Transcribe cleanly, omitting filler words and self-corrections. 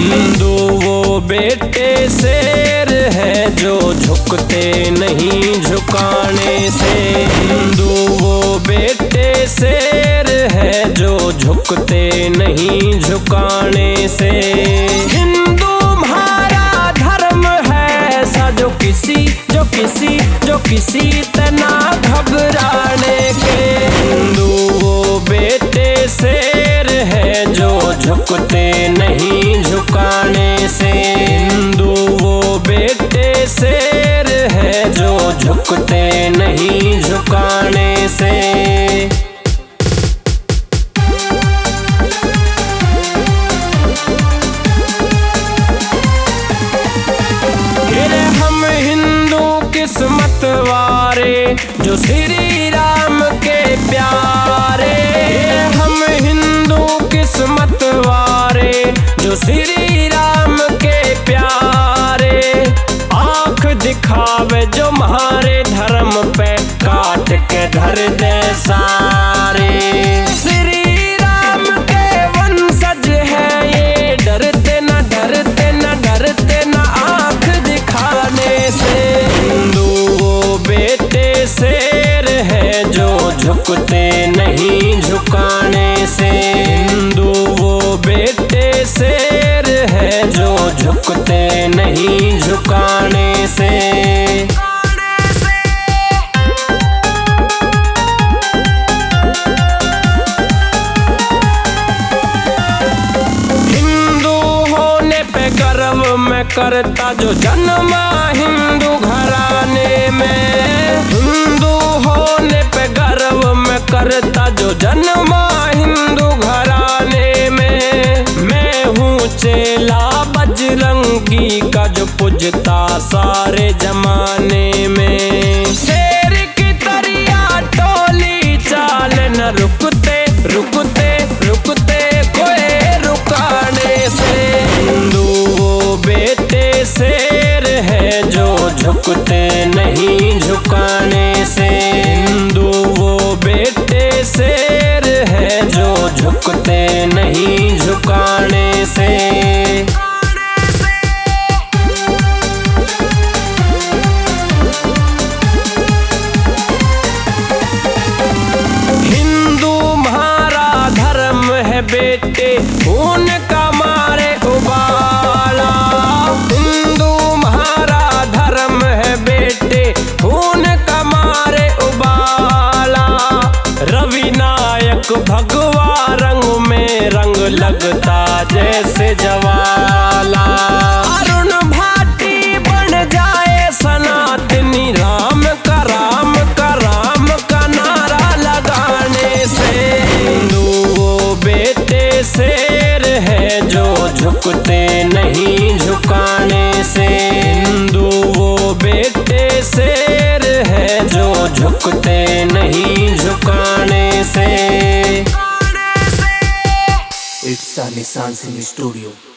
हिंदू वो बेटे शेर है जो झुकते नहीं झुकाने से। हिंदू वो बेटे शेर है जो झुकते नहीं झुकाने से। हिंदू हमारा धर्म है ऐसा जो किसी तना घबराने के। हिंदू वो बेटे शेर है जो झुकते नहीं झुकाने से। हिंदू वो बेटे शेर है जो झुकते नहीं झुकाने से। हम हिंदू किस्मत वारे जो श्री राम के प्यारे। हम हिंदू किस्मत वारे जो श्री राम के प्यारे। आँख दिखावे जो हमारे धर्म पे काट के धर दे सारे। श्री राम के वंशज है ये डरते न डरते न डरते न आँख दिखाने से। हिंदू वो बेटे शेर है जो झुकते नहीं झुकाने से। हिंदू वो बेटे शेर है जो झुकते नहीं झुकाने से। हिंदू होने पे गर्व मैं करता जो जन्मा हिंदू घराने में। हिंदू होने पे गर्व मैं करता जो जन्मा हिंदू घराने में। मैं हूँ चेला बजरंगी का जो पूजता सारे जमाने में। शेर की तरिया टोली चाल न रुकते रुकते रुकते कोई रुकाने से। हिंदू वो बेटे शेर है जो झुकते नहीं झुकाने से। हिंदू वो बेटे शेर है जो झुकते नहीं झुकाने से। हिंदू हमारा धर्म है बेटे खून का मारे उबाला। हिंदू हमारा धर्म है बेटे खून का मारे उबाला। रवि नायक भगवा रंग में रंग लगता जैसे जवाला। अरुण भाटी बन जाए सनातनी राम का राम का राम का नारा लगाने से। हिंदू वो बेटे शेर है जो झुकते नहीं झुकाने से। हिंदू वो बेटे शेर है जो झुकते नहीं झुकाने से। It's a Nissan Singh Studio.